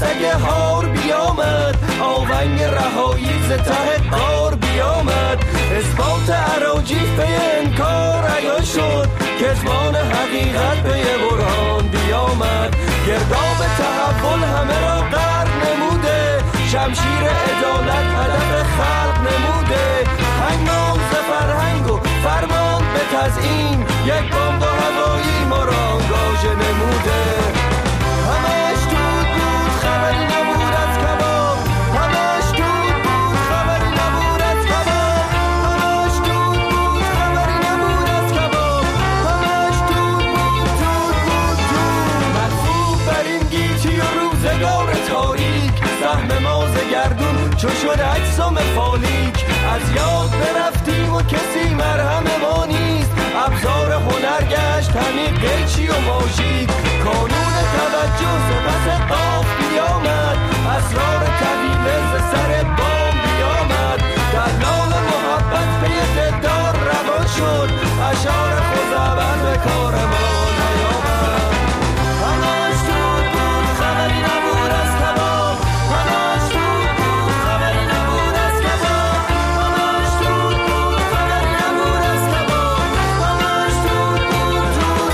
سگ هار بیامد، آونگ رهایی ز ته غار بیامد. اثبات اراجیف به انکار عیان شد، کتمان حقیقت به برهان بیامد. گرداب تحول همه را غرق نموده، شمشیر عدالت هدف خلق نموده. هنگام ز فرهنگ و فرمان به تزیین، یک بمب هوایی ما را آنگاژه نموده. همش دود بود خبری نبود از کباب، همش دود بود خبری نبود از کباب، همش دود بود خبری نبود از کباب، همش دود بود مرفوع بر این گیتی و روزگار تاریک. سهم ما ز گردون چو شد اجسام فالیک، از یاد برفتیم و کسی مرهم ما نیست. ابزار هنر گشت همین قیچی و ماژیک، کانون توجه ز پس قاف بیامد، اسرار طویله ز سر بام بیامد. دلال محبت پی دلدار روان شد، اشعار خزعبل به کار ما نیامد. همش دود بود خبری نبود از کباب، همش دود بود خبری نبود از کباب، همش دود بود خبری نبود از کباب، همش دود بود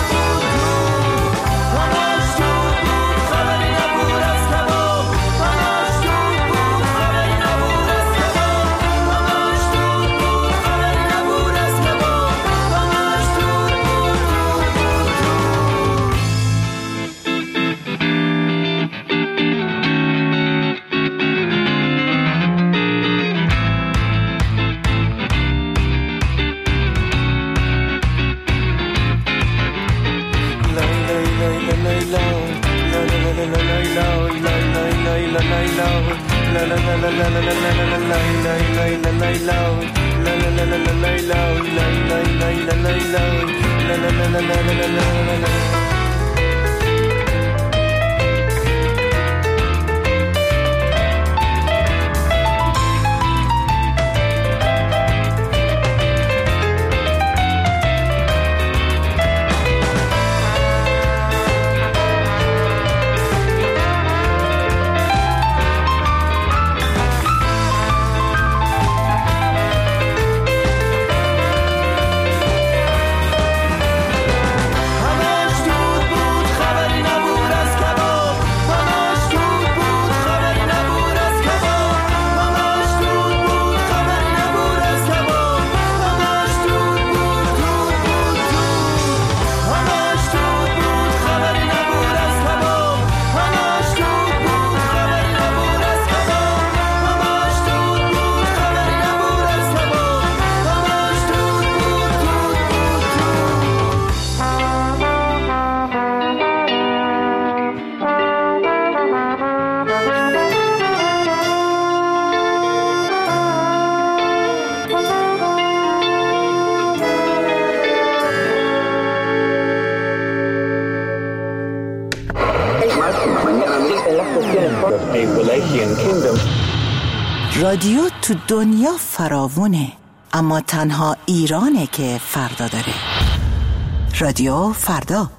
همش دود بود خبری نبود از کباب، همش دود بود خبری نبود از کباب، همش دود بود خبری نبود از کباب، همش دود رادیو تو دنیا فراوونه، اما تنها ایرانه که فردا داره. رادیو فردا.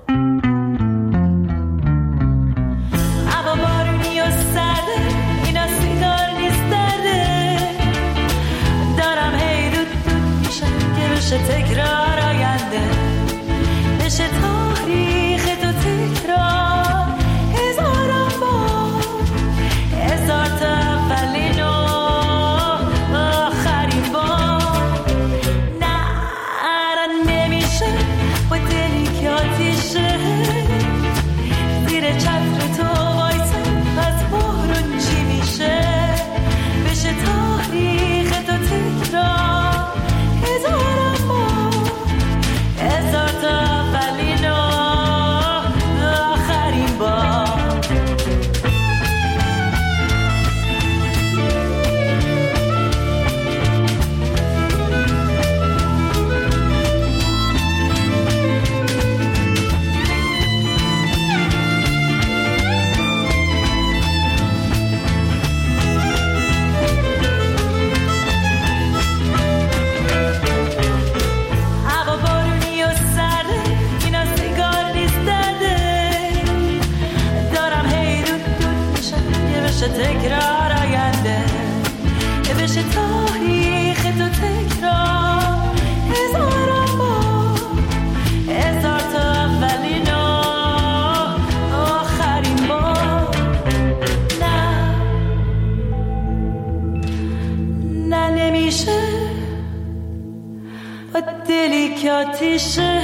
تکرار آینده بشه تاریخ تو تکرار هزاران بار، هزار تا اولین و آخرین بار. نه نمیشه با دلی که آتیشه زیر چتر تو وایسم از بارون چی میشه بشه تاریخ تو تکرار هزاران بار، هزار تا اولین و دلی که آتیشه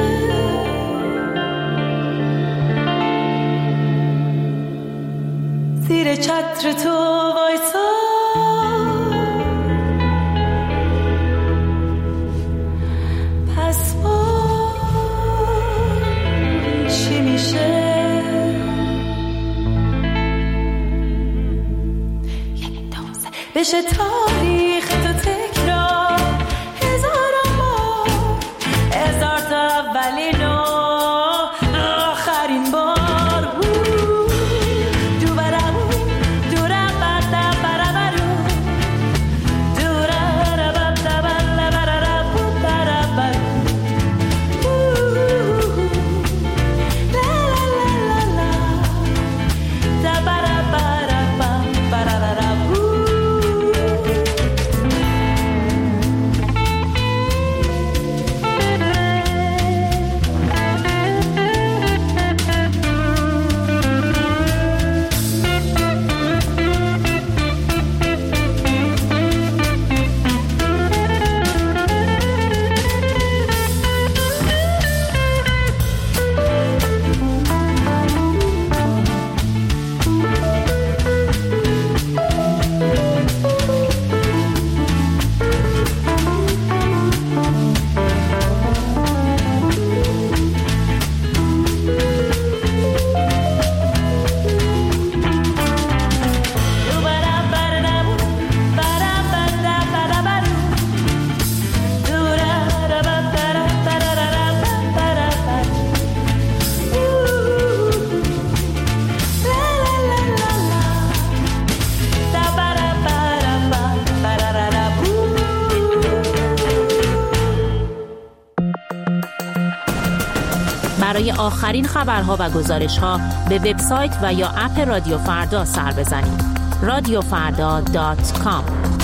زیر چتر تو وایسا پس چی میشه بشه تاریخ تو تکرار هزار بار هزار تا اولین و آخرین بار برای آخرین خبرها و گزارش‌ها به وبسایت و یا اپ رادیو فردا سر بزنید. radiofarda.com.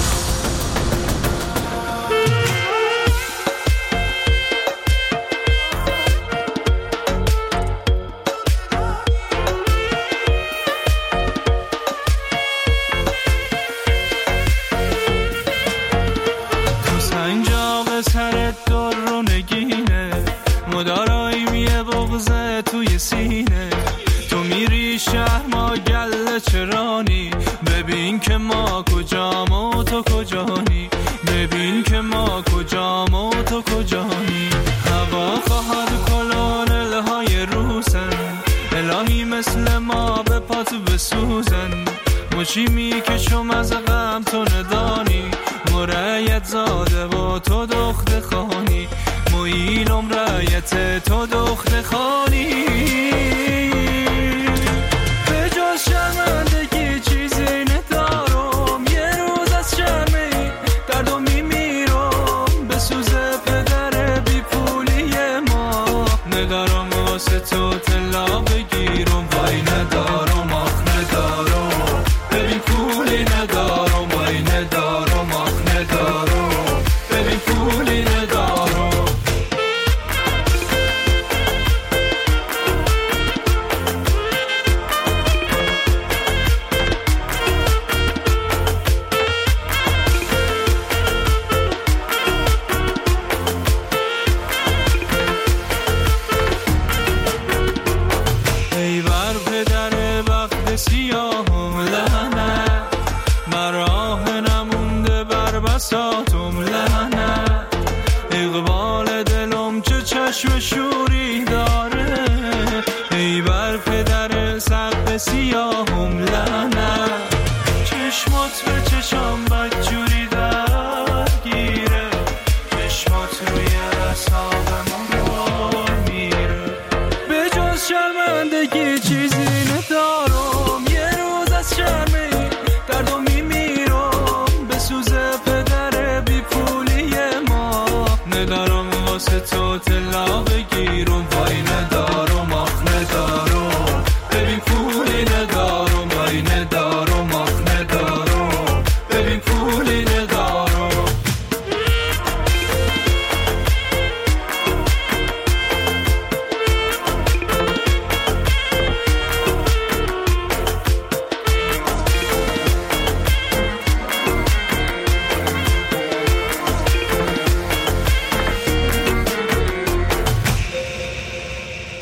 چرانی ببین که ما کجام و تو کجانی ببین که ما کجام و تو کجانی هوا خواهد کلونلهای روسن الهی مثل ما به پاتو بسوزن مچی میکشم از غم تو ندانی مرایت زاده و تو دخت خانی مویلم رایت تو دخت خانی شرمندگی چیزی ندارم یه روز از شرمی دردو میمیرم به سوز پدر بی پولی ما ندارم واسه تو طلا بگیرم وای ندارم آخ ندارم ببین پولی ندارم وای ندارم آخ ندارم ببین پولی ندارم سیاهم لعنت مراه نمونده بر بساطم لعنت اقبال دلم چه چشم شوری داره ای بر پدر سقف سیاهم لعنت چشمات به چشم بدجوری درگیره چشمات روی اعصابم میره به جز شرمندگی چیزی ندارم یه روز از شرمی دردو میمیرم به سوز پدر بی پولی ما ندارم واسه تو طلا بگیرم وای ندارم آخ ندارم ببین پولی ندارم وای ندارم آخ ندارم ببین پولی ندارم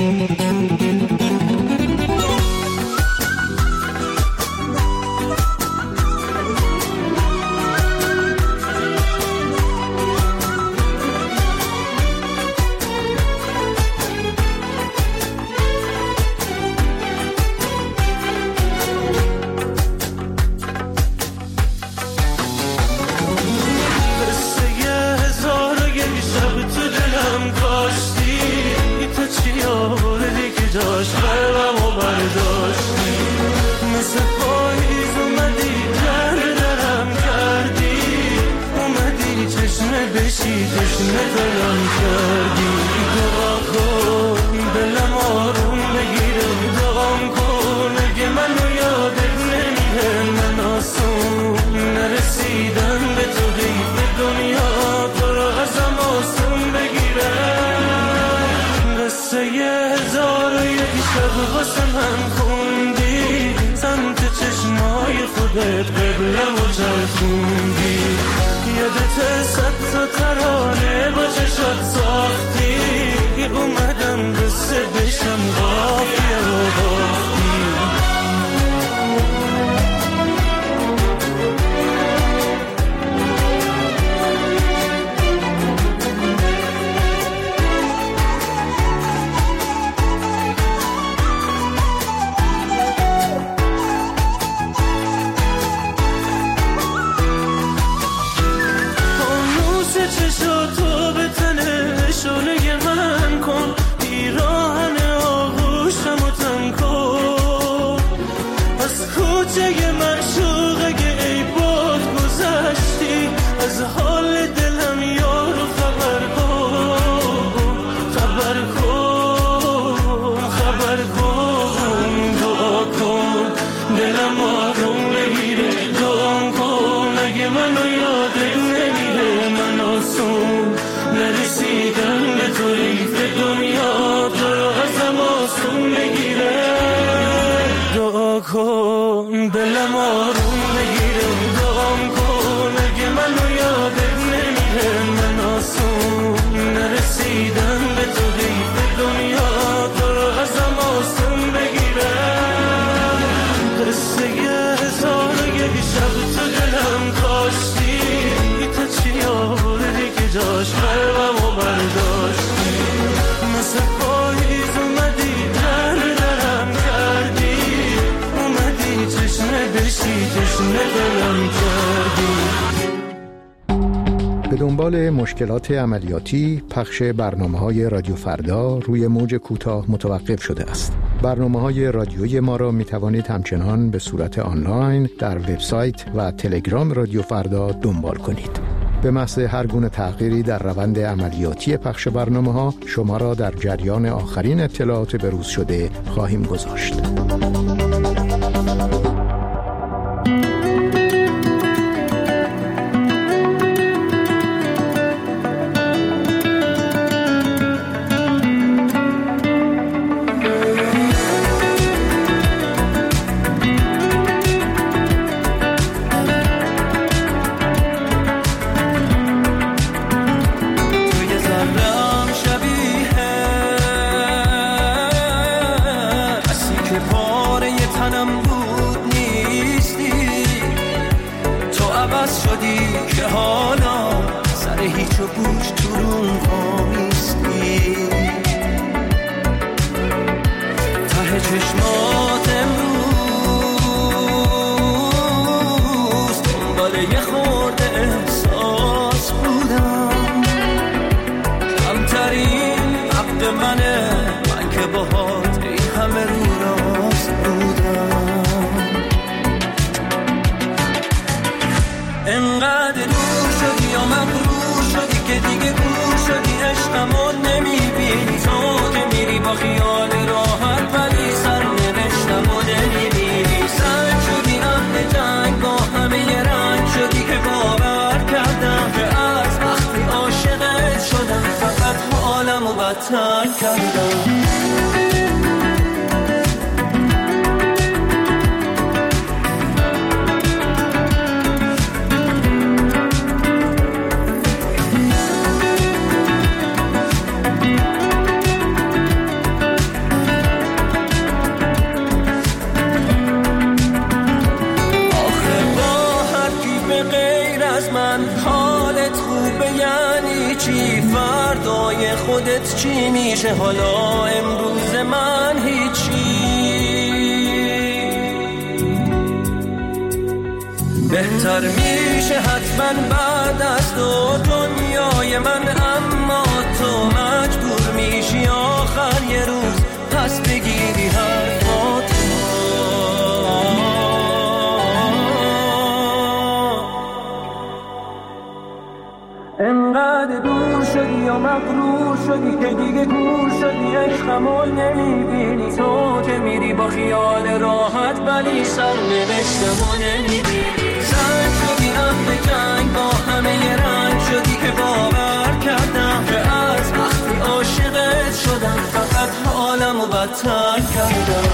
به دنبال مشکلات عملیاتی، پخش برنامه‌های رادیو فردا روی موج کوتاه متوقف شده است. برنامه‌های رادیویی ما را می‌توانید همچنان به صورت آنلاین در وبسایت و تلگرام رادیو فردا دنبال کنید. به محض هر گونه تغییری در روند عملیاتی پخش برنامه‌ها شما را در جریان آخرین اطلاعات بروز شده خواهیم گذاشت. خودت چی میشه حالا امروز من هیچی. بهتر میشه حتما بعد از دنیای من، اما تو مجبور میشی آخر یه روز پس بگیری حرفات. انقدر دور شدی و مغرور شدی که دیگه گور شدی، عشقمو نمیبینی. تو که میری با خیال راحت ولی سرنوشتمو نمیبینی. زن شدی اهل جنگ با همه رنگ شدی که باور کردم که از وقتی عاشقت شدم فقط حالمو بدتر کردم.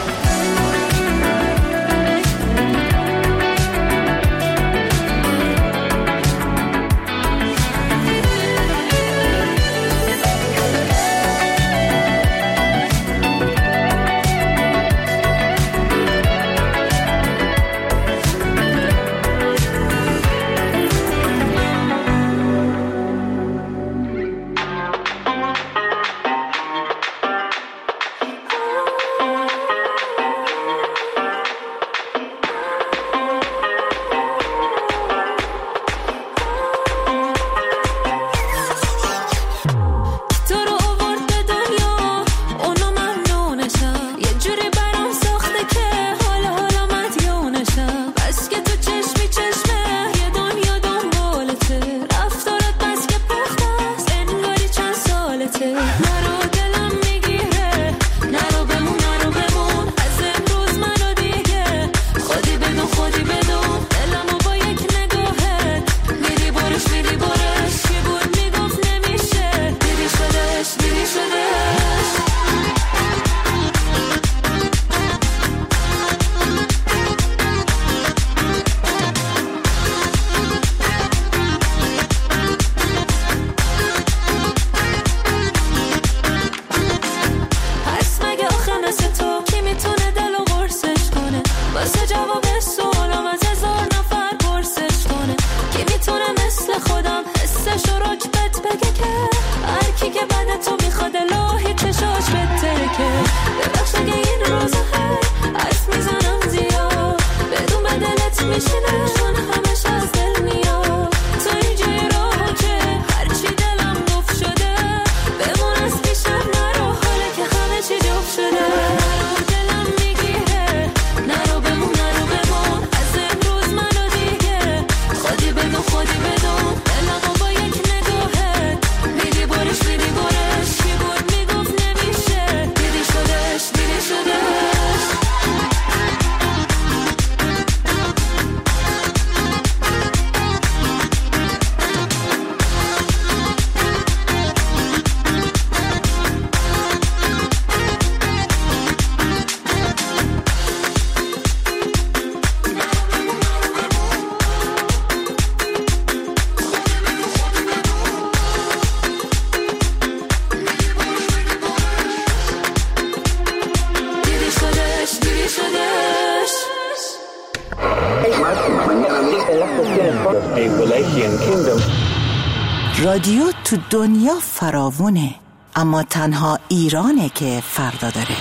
رادیو تو دنیا فراوونه، اما تنها ایرانه که فردا داره.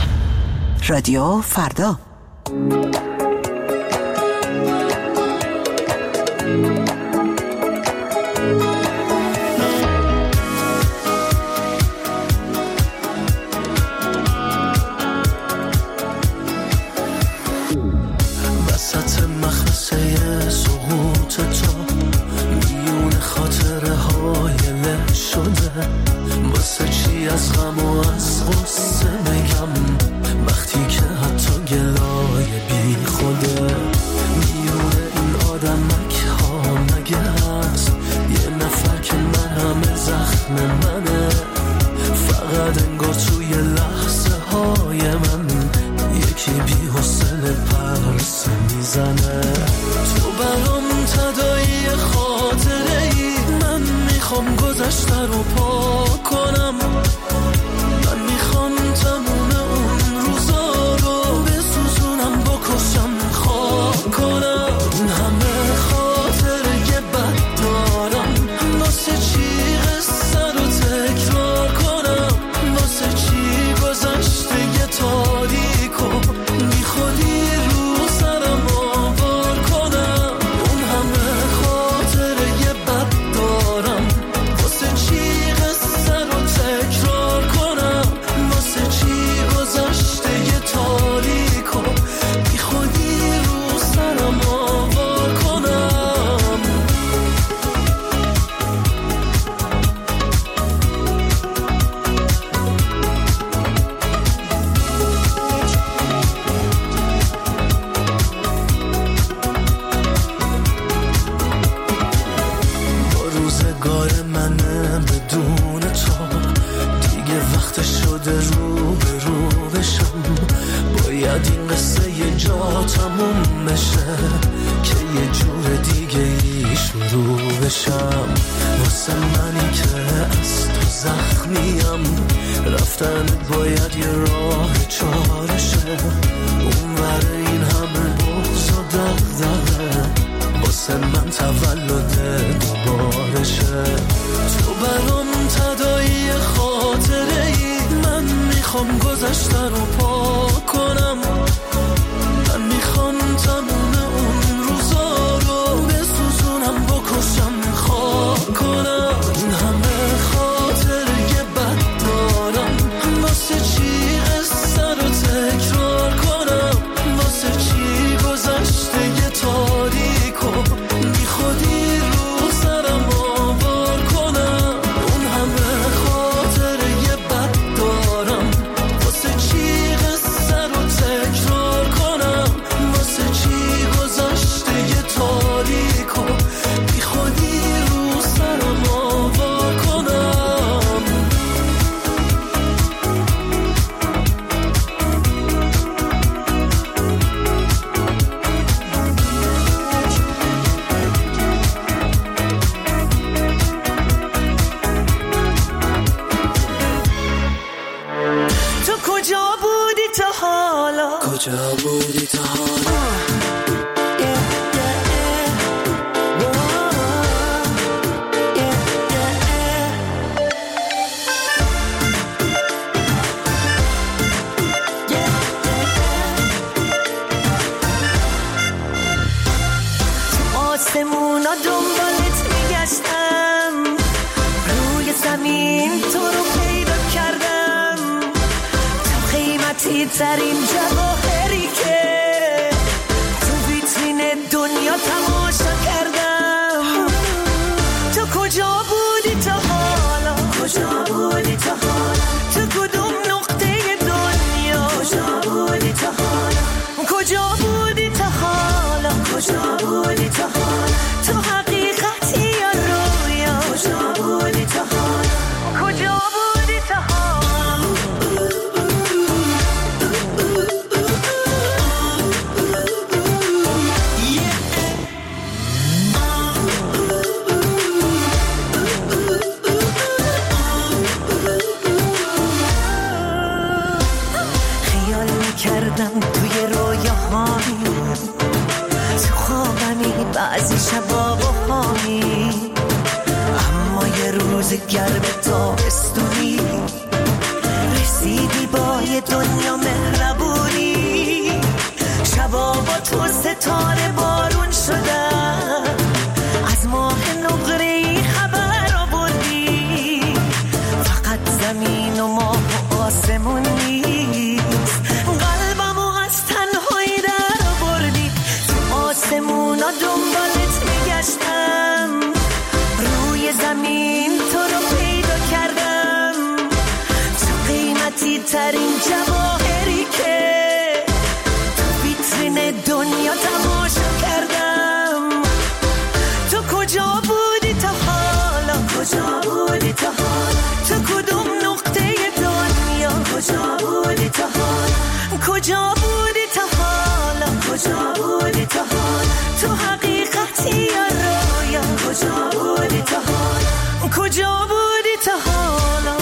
رادیو فردا. وسط مخمسه سقوط تو میون خاطره های له شده، واسه چی از غم و از غصه میگم وقتی که حتی گلای بی خوده. میون این آدمک ها مگه هست یه نفر که من همه زخم منه، فقط انگار توی لحظه های من یکی بی حوصله پرسه میزنه. تو برام تداعی خاطره ای، من میخوام گذشته رو پاک کنم، من میخوام تموم اون روزا رو بسوزونم بکشم خاک کنم. اون همه خاطره که بد دارم واسه چی قصه رو تکرار کنم. شده رو به رو بشم، باید این قصه یه جا تموم بشه که یه جور دیگه ای شروع بشم. واسه منی که از تو زخمیم، رفتن باید یه راه چارشه، اونور این همه بغض و دغدغه، واسه من تولد دوبارشه. تو برام تداعی خاطره ای، من میخوام گذشته رو پاک کنم، من میخوام تموم اون روزا رو بسوزونم، بکشم، خاک کنم. این همه خاطره بد دارم، واسه چی قصه رو تکرار کنم، واسه چی گذشته یه تاریکو بی خودی رو سرم آوار کنم. اون همه خاطره بد دارم، واسه چی قصه رو تکرار کنم، واسه چی گذشته یه تاریکو بی خودی رو سرم آوار کنم. تو کجا بودی تا حالا؟ کجا بودی تا حالا؟ آسمونا دنبالت میگشتم، روی زمین تو رو پیدا کردم، تو قیمتی ترین جواهری که تو ویترین دنیا تماشا کردم. تو کجا بودی تا حالا؟ کجا بودی تا حالا؟ تو کدوم نقطه دنیا؟ کجا بودی تا حالا؟ کجا بودی تا حالا؟ کجا بودی تا حالا؟ تو حقیقتی یا رویا؟ کجا بودی تا حالا؟ کجا بودی تا حالا؟ خیال میکردم توی رویاهامی، تو خوابمی بعضی شبا و هامی، اما یه روز گرم تابستونی رسیدی با یه دنیا مهربونی. شبا با تو ستاره بارون شدن، از ماه نقره‌ای خبر آوردی، فقط زمین و ماه و آسمون نیست، قلبمو از تنهایی در آوردی. تو آسمونا دنبالت میگشتم، روی زمین تو رو پیدا کردم، تو قیمتی ترین جواهری که تو ویترین دنیا تماشا کردم. تو کجا بودی تا حالا؟ کجا بودی تا حالا؟ تو کدوم نقطه دنیا؟ کجا بودی تا حالا؟ کجا بودی تا حالا؟ کجا بودی تا حالا؟ تو حقیقتی یا رویا؟ کجا بودی تا حالا؟ کجا بودی تا حالا؟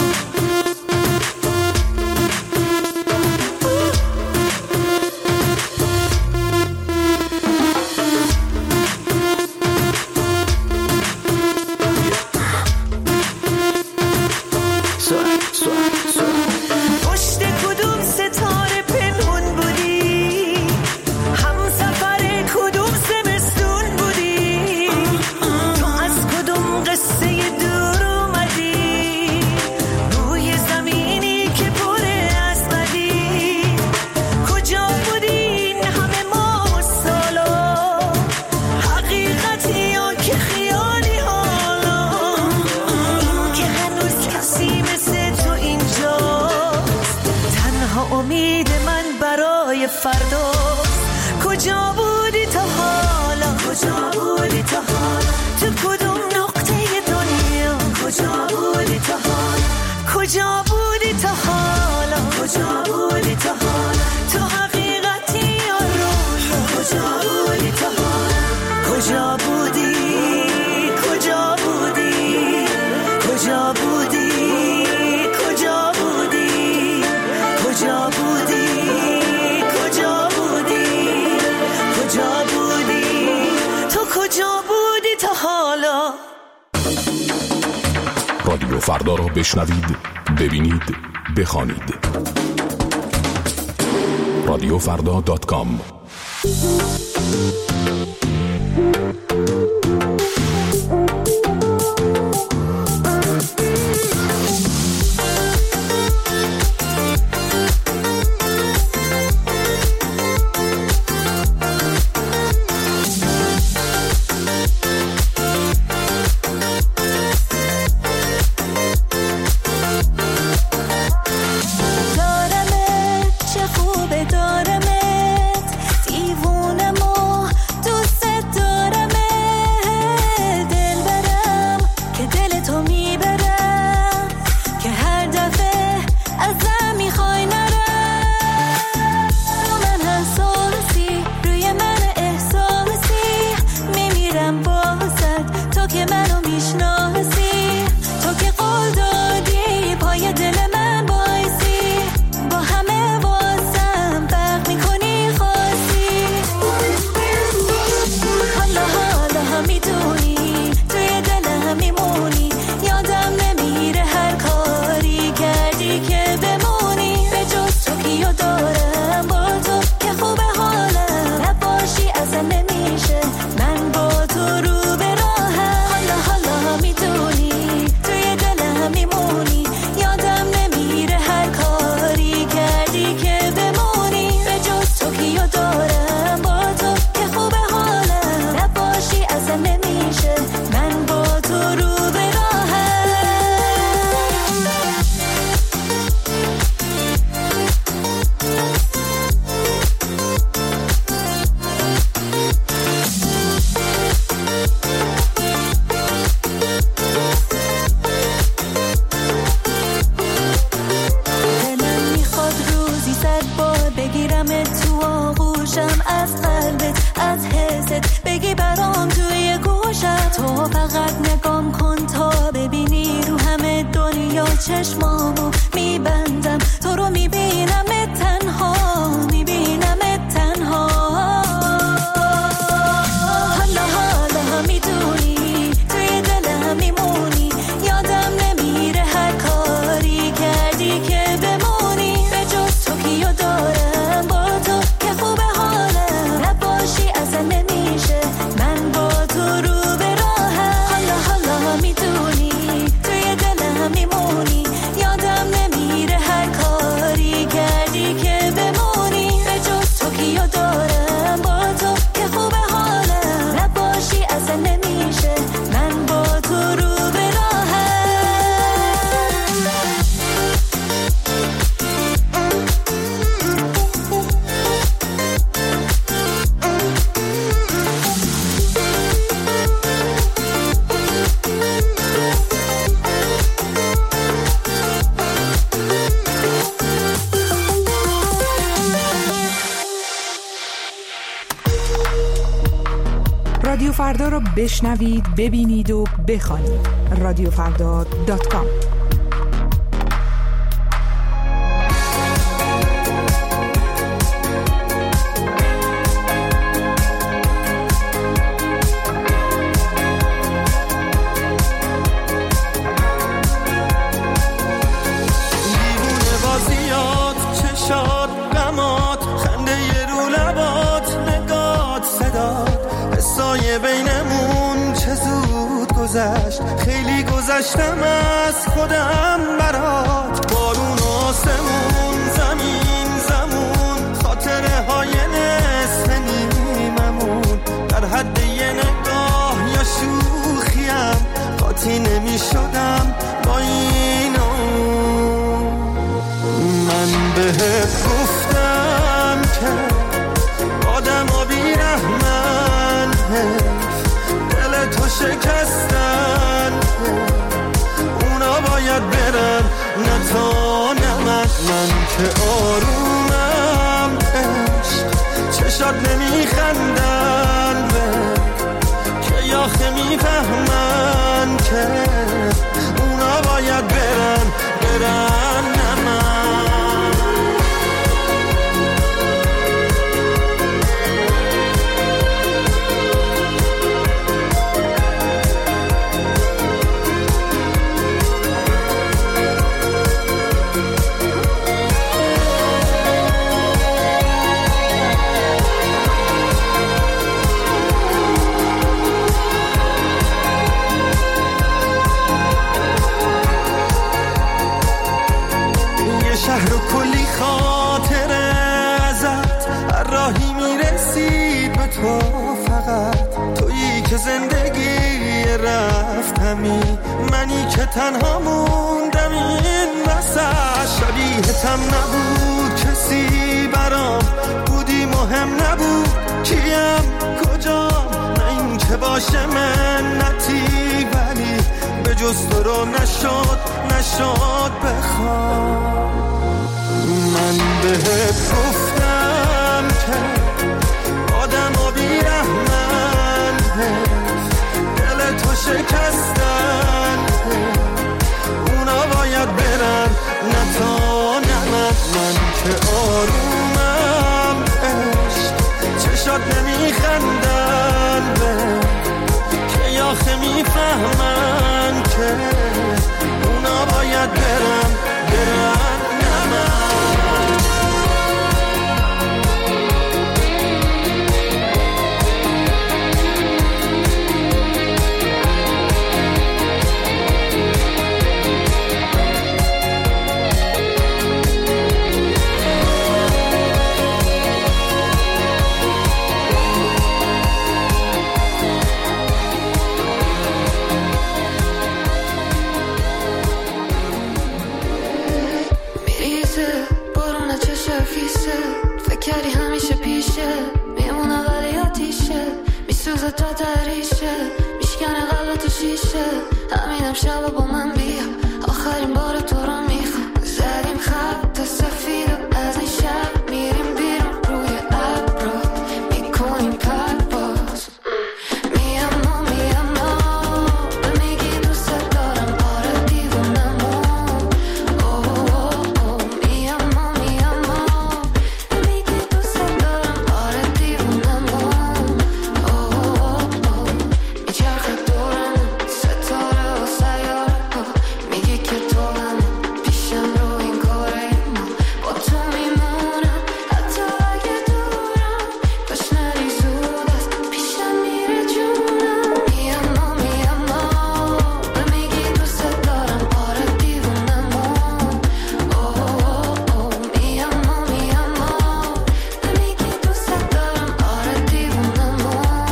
پشت کدوم ستاره پنهون بودی؟ همسفر کدوم زمستون بودی؟ تو از کدوم قصه دور اومدی؟ روی زمینی که پر از بدی، کجا بودی این همه ماه و سالا؟ حقیقتی یا که خیالی حالا؟ این که هنوز کسی مثل تو اینجاست، تنها امید من برای فرداست. کجا بودی تا حالا؟ کجا بودی تا حالا؟ تو کدوم نقطه دنیا؟ کجا بودی تا حالا؟ کجا بودی تا حالا؟ کجا بودی تا حالا؟ تو حقیقتی یا رویا؟ کجا بودی تا حالا؟ کجا بودی؟ کجا بودی؟ کجا بودی؟ کجا بودی؟ کجا بودی؟ کجا بودی؟ کجا بودی؟ تو کجا بودی تا حالا؟ رادیو فردا را بشنوید، ببینید، بخوانید. radiofrda.com. چشمامو میبندم تو رو میبینم تنها میبینم تنها حالا حالا میدونی توی دلم میمونی یادم نمیره هر کاری کردی که بمونی به جز تو کیو دارم با تو که خوبه حالم نباشی اصلا نمیشه من با تو رو به راهم حالا حالا میدونی توی دلم میمونی یادم نمیره هر کاری کردی که بمونی به جز تو کیو دارم با تو که خوبه حالم نباشی اصلا نمیشه من با تو رو به راهم رادیو فردا رو بشنوید، ببینید و بخوانید. radiofrda.com. دیوونه بازیات چشات غمات خنده ی رو لبات نگات صدات حسای بینمون چه زود گذشت خیلی گذشتم از خودم برات بارون آسمون زمین زمون خاطره های نصف نیممون در حد یه نگاه یا شوخیم قاطی نمی شدم با اینو من بهت گفتم که آدم ها بیرحمن دل تو شکستن اونا باید برن نه تا نه من که آرومم عشق چشات نمیخندن که یاخه میفهمن که اونا باید برن نه من. شهر و کلی خاطره ازت هر راهی میرسید به تو، فقط تویی که زندگی رفتمی، منی که تنها موندم این وسط. شبیهتم نبود کسی برام، بودی مهم نبود کیم کجام، نه این که باشه منتی ولی به جز تو رو نشد بخوام. من بهت گفتم که آدم و بیرحمن دل تو شکستن، اونا باید برن نه تا نه من که آرومم عشق چشات نمیخندن که یاخه میفهمن که اونا باید برن نه من. کردی همیشه پیشه میمونه ولی آتیشه میسوزه تا دریشه میشکنه قلب تو شیشه. همینم شب با من بیا آخرین بار تو رو میخوام. زدیم خط سفید و از این شب میریم بیرون روی ابرا میکنیم پرواز. میام به میگی دوست دارم آره دیوونمو. میام میچرخه دورم ستاره و سیاره میگی که تو هم پیشم رو این کاره ما با تو میمونم حتی اگه دورم کاش نری زود است پیشم میره جونم. میام به میگی دوست دارم آره دیوونمو. میام به میگی دوست دارم آره دیوونمو.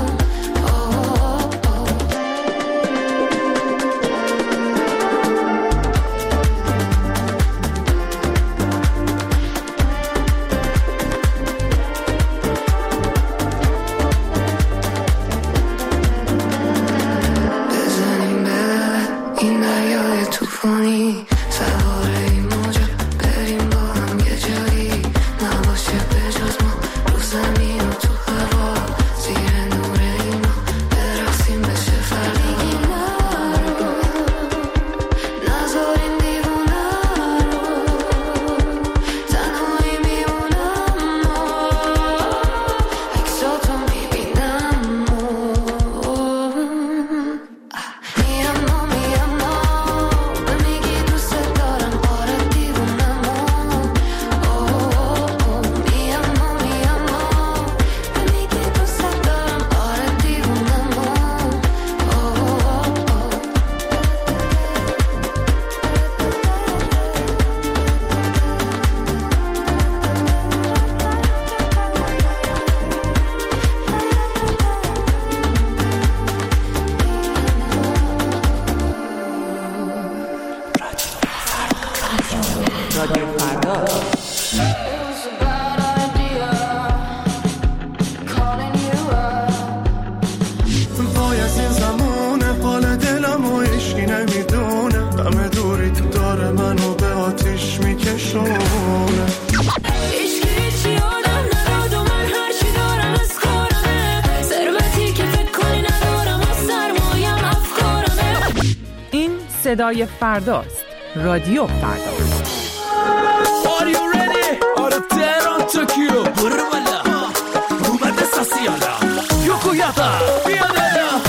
بزنیم به این دریای توفانی سوار این موجا بریم با هم یه جایی نباشه به جز ما رو زمین و تو هوا زیر نور اینا برقصیم بشه فردا. نذاریم دیوونه رو تنهایی میمونم عکساتو میبینم. میام به میگی دوست دارم آره دیوونمو. میام به میگی دوست دارم آره دیوونمو. وای از این زمونه حال دلم و عشقی نمیدونه همه دوری تو داره منو به آتیش میکشونه. صدای فرداست. رادیو فردا. Are you ready? Are Tehran Tokyo برو بالا اومد ساسیالا یوکویاتا بیاده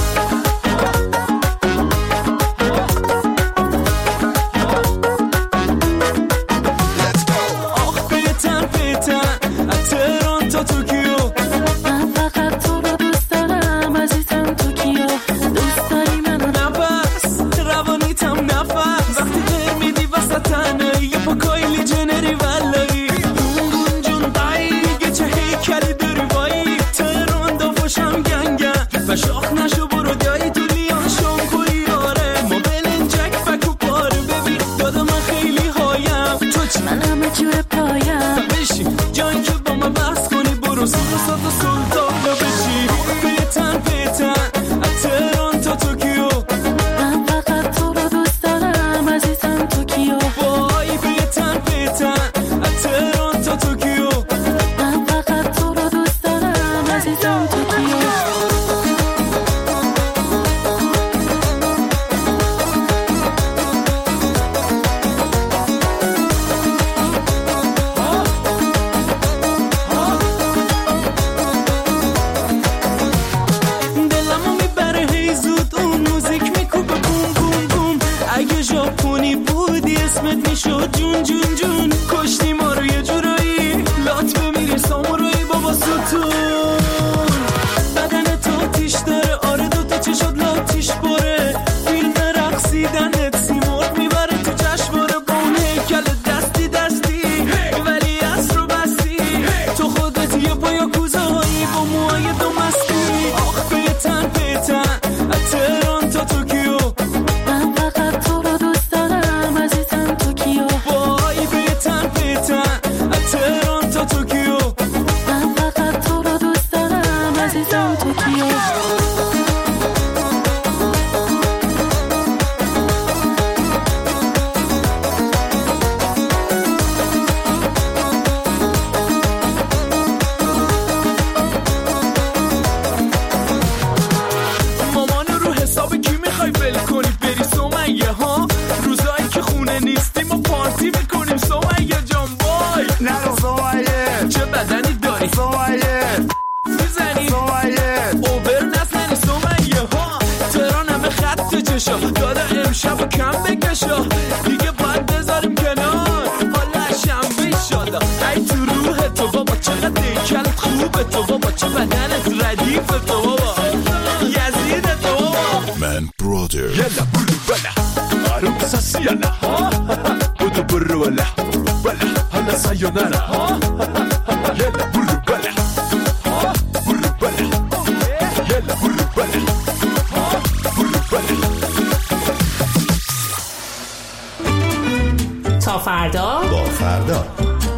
تا فردا با فردا.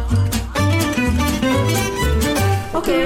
اوکی.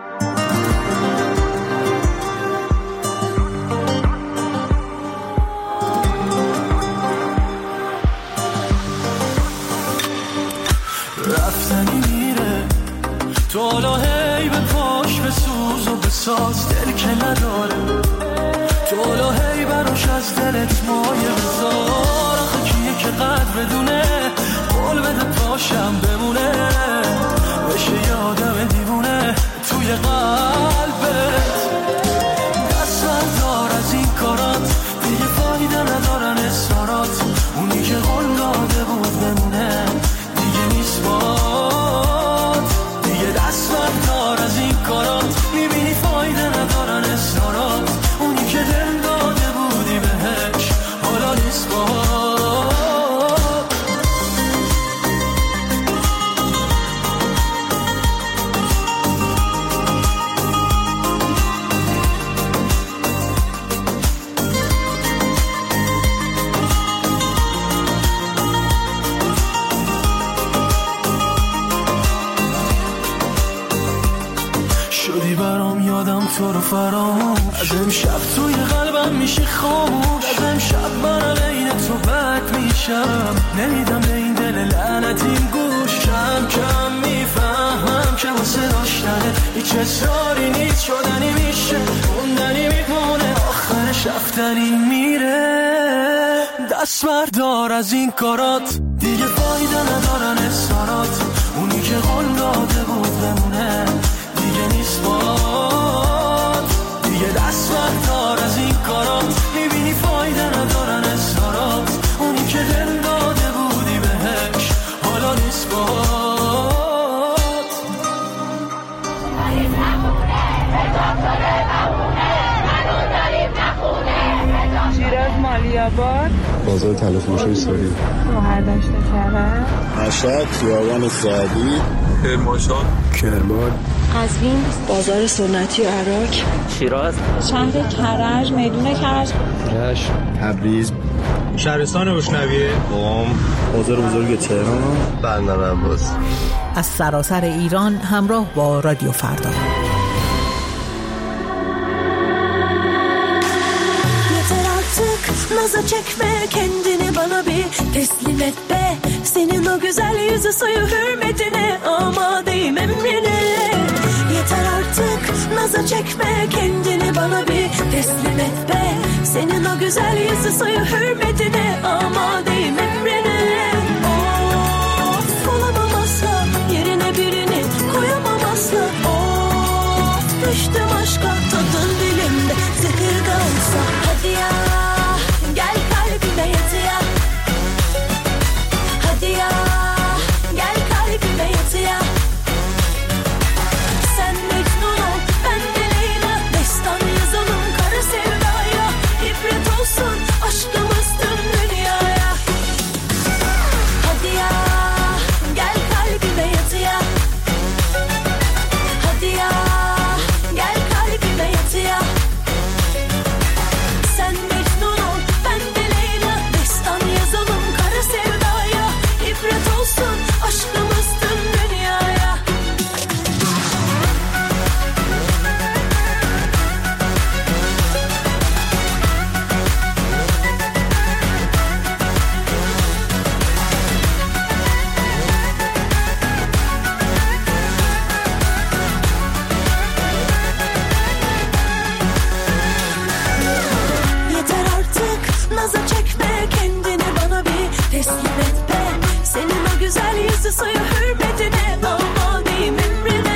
رفتنی میره تو حالا هی به پاش به سوز و به ساز دل که نداره تو حالا هی براش از دلت مایه بذار آخه کیه که قدر بدونه قول بده پاشم بمونه بشه یادم دیوونه توی قلبت دست بردار از این کارات دیگه فایده ندارن اصرارات اونی که قول داده بود بمونه دیگه نیست باد دیگه دست بردار از این کارات میبینی فایده ندارن اصرارات اونی که دل داده بودی بهش حالا نیست باد تو رو فراموش از امشب توی قلبم میشه خاموش از امشب من عین تو بد میشم نمیدم به این دل لعنتیم گوش کم کم میفهمم که واسه داشتنه هیچ اصراری نیست شدنی میشه موندنی میمونه آخرش رفتنی میره دست بردار از این کارات، دیگه فایده ندارن اصرارات. اونی که قول داده بود بمونه دیگه نیست باد. دیگه دست بردار از این کارات، میبینی فایده ندارن اصرارات. اونی که دل داده بودی بهش حالا نیست باد. شیراز مالیاباد، بازار تلفروشی ساری، شهرداشت کرد، مشهد، خیابان سعدی، کرمانشاه، کرمان، قزوین، بازار سنتی عراق، شیراز، شهر کرج، میدون کرج، رشت، تبریز، شهرستان بشنویه، قم، بازار بزرگ تهران، بندر عباس. از سراسر ایران همراه با رادیو فردا. Naza çekme kendini bana bir teslim et be. Senin o güzel yüzü suyu hürmetine amadeyim emrine. Yeter artık naza çekme kendini bana bir teslim et be. Senin o güzel yüzü suyu hürmetine amadeyim emrine. Of olamam asla yerine birini koyamam asla. Of düştüm aşka tadın dilimde zehir de olsa. Hadi ya gel kalbime yat ya. Hadi ya gel kalbime yat ya. Sen Mecnun ol ben de Leyla. Destan yazalım kara sevdaya. İbret olsun aşkımız tüm dünyaya. Hadi ya gel kalbime yat ya. Hadi ya gel kalbime yat ya. Sen Mecnun ol ben de Leyla. Destan yazalım kara sevdaya. İbret olsun aşkımız tüm dünyaya. Yeter artık naza çekme kendini bana bir teslim et be. Senin o güzel yüzü suyu hürmetine amadeyim emrine.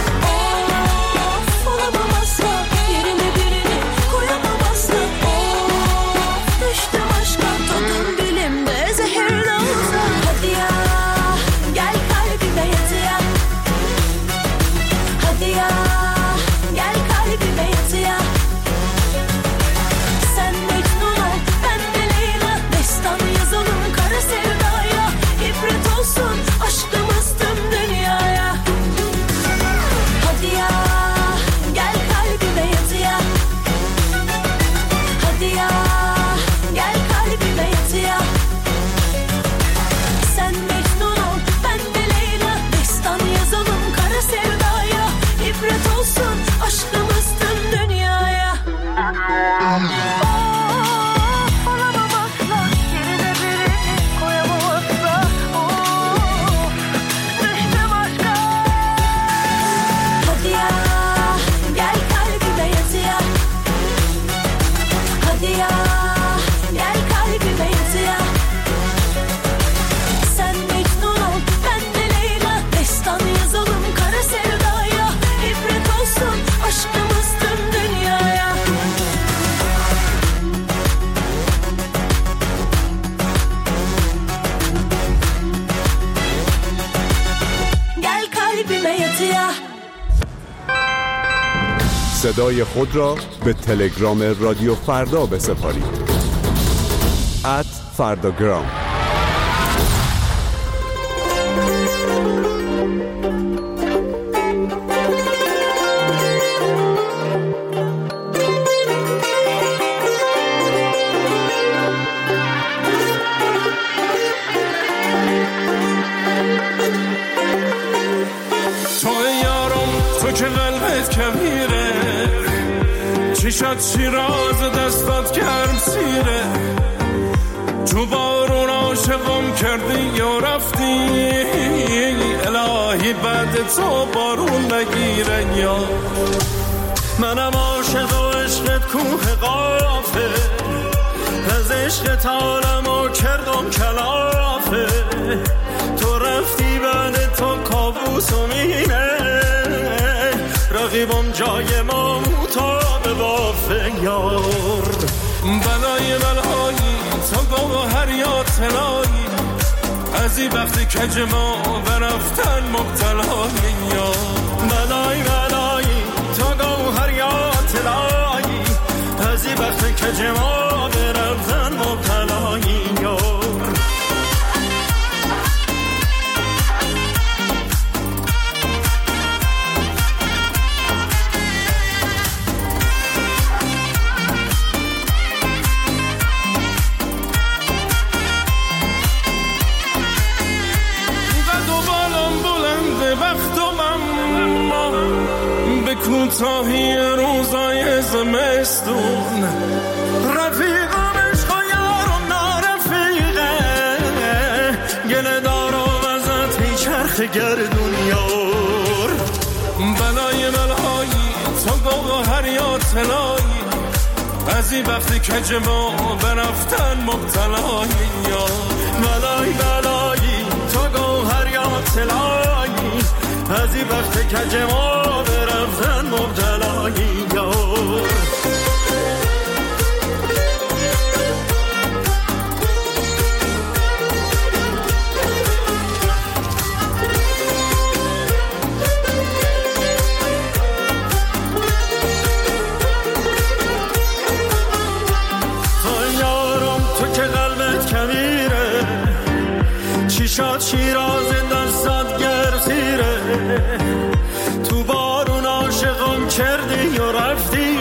Of olamam asla yerine birini koyamam asla. Of düştüm aşka tadım dilimde zehirle olsa. Hadi ya gel kalbime yat ya. Hadi ya gel kalbime yat ya. Sen Mecnun ol ben de Leyla. Destan yazalım kara sevdaya. İbret olsun aşkımız tüm dünyaya. Hadi ya gel kalbime yat ya. Hadi ya gel kalbime yat ya. Sen Mecnun ol ben de Leyla. Destan yazalım kara sevdaya. İbret olsun aşkımız tüm dünyaya. Olamam asla yerine birini koyamam asla. Düştüm aşka. Hadi ya gel kalbime yat ya. Hadi ya gel kalbime yat ya. Sen Mecnun ol ben de Leyla. Destan yazalım kara sevdaya. İbret olsun aşkımız tüm dünyaya. Gel kalbime yat ya. صدای خود را به تلگرام رادیو فردا بسپارید. @فرداگرام. تو یارم تو که قلبت کبیره، چشات شیراز دستات کرد سیره. تو بارون عاشقم کردی یا رفتی، الهی بعد تو بارون نگیره. یا منم عاشق و عشقت کوه قافه، از عشق عالمو کردم کلافه، تو رفتی بعد تو کابوس و مینه، رقیبم جای ما مطابق بافه یار. بلای بلایی تو گوهر یا طلایی، از این وقتی کج ما برفتن مبتلایی یار. بلای بلایی تو گوهر یا طلایی، از این وقتی کج ما برفتن مبتلایی یار. کوتاهی روزای زمستون، رفیقم عشق و یارم نارفیقه، گله دارم ازت هی چرخ گردون یار. بلای بلایی تو گوهر یا طلایی، از این وقتی کج ما برفتن مبتلایی یار. بلای بلایی تو گوهر یا طلایی، از این وقتی کج ما برفتن مبتلایی یار. تو یارم تو که قلبت کبیره، چیشات شیراز دستات گرزیره، تو بارون عاشقم کردی و رفتی،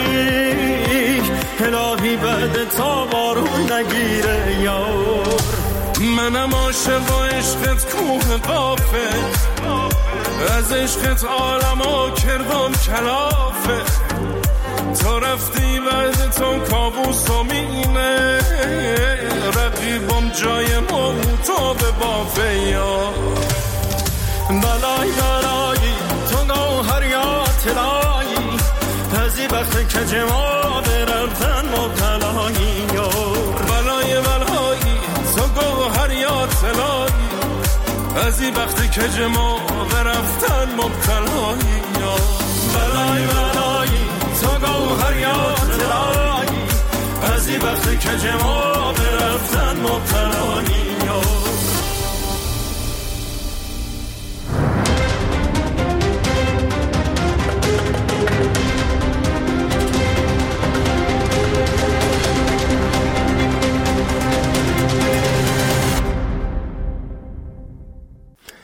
الهی بعد تا بارون نگیره یار. منم عاشق و عشقت کوه قافه، از عشقت عالمو کردم کلافه، تو رفتی بعد تو کابوس و مینه، رقیبم جای ما تو به بافه یار. بلای بلایی تو گوهر یا طلایی، از این وقت کج ما برفتن مبتلایی یار. بلای بلایی تو گوهر یا طلایی، از این وقت کج ما برفتن مبتلایی یار. بلای بلایی تو گوهر یا طلایی، از این وقت کج ما برفتن مبتلایی